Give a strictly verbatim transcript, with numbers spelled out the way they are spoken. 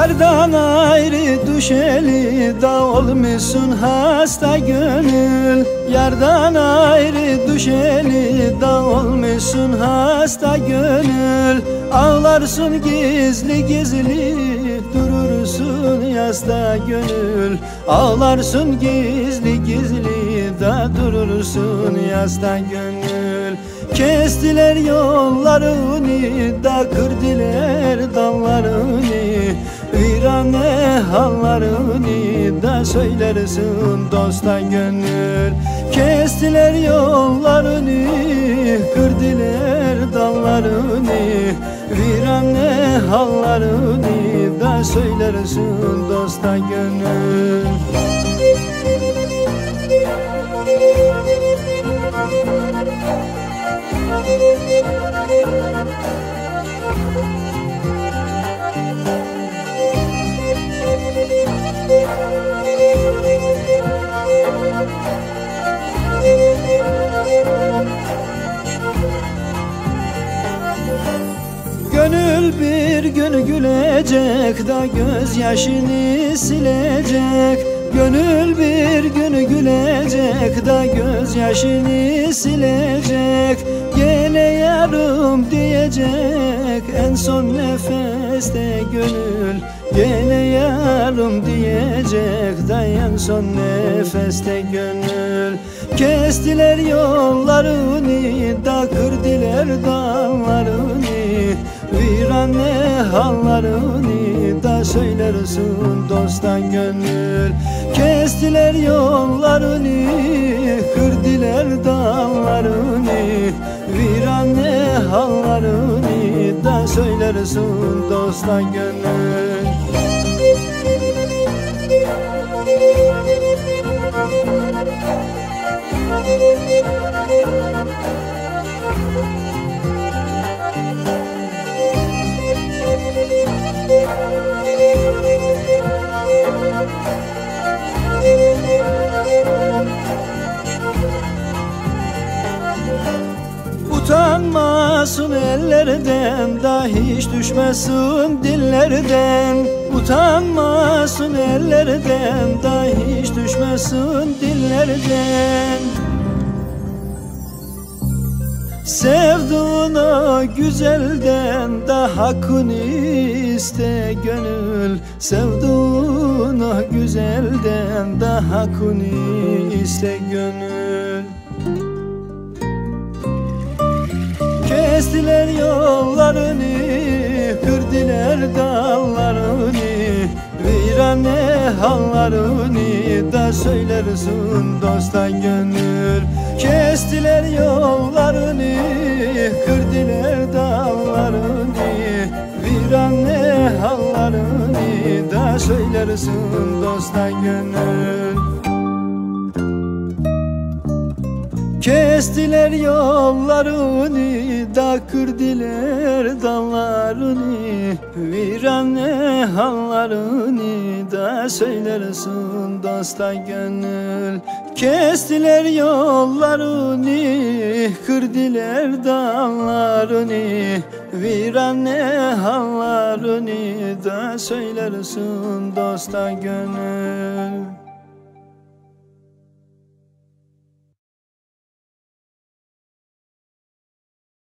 Yardan ayrı düşeli da olmuşsun hasta gönül. Yardan ayrı düşeli da olmuşsun hasta gönül. Ağlarsın gizli gizli durursun yasta gönül. Ağlarsın gizli gizli da durursun yasta gönül. Kestiler yollarını da kırdılar dallarını. Virane hallarını da söylersin dosta gönül. Kestiler yollarını, kırdılar dallarını. Virane hallarını da söylersin dosta gönül. Gönül bir gün gülecek da gözyaşını silecek. Gönül bir gün gülecek da gözyaşını silecek. Gele yarım diyecek en son nefeste gönül. Gele yarım diyecek da en son nefeste gönül. Kestiler yollarını da kırdılar dallarını. Virane hallarını da söylersin dosta gönül. Kestiler yollarını, kırdılar dallarını. Virane hallarını da söylersin dosta gönül. Utanmasın ellerden da hiç düşmesin dillerden. Utanmasın ellerden da hiç düşmesin dillerden. Sevduğun o güzelden da hakkını iste gönül. Sevduğun o güzelden da hakkını iste gönül. Kestiler yollarını, kırdılar dallarını. Virane hallarını da söylersin dosta gönül. Kestiler yollarını, kırdılar dallarını. Virane hallarını da söylersin dosta gönül. Kestiler yollarını da kırdılar dallarını. Virane hallarını da söylersin dosta gönül. Kestiler yollarını, kırdılar dallarını. Virane hallarını da söylersin dosta gönül.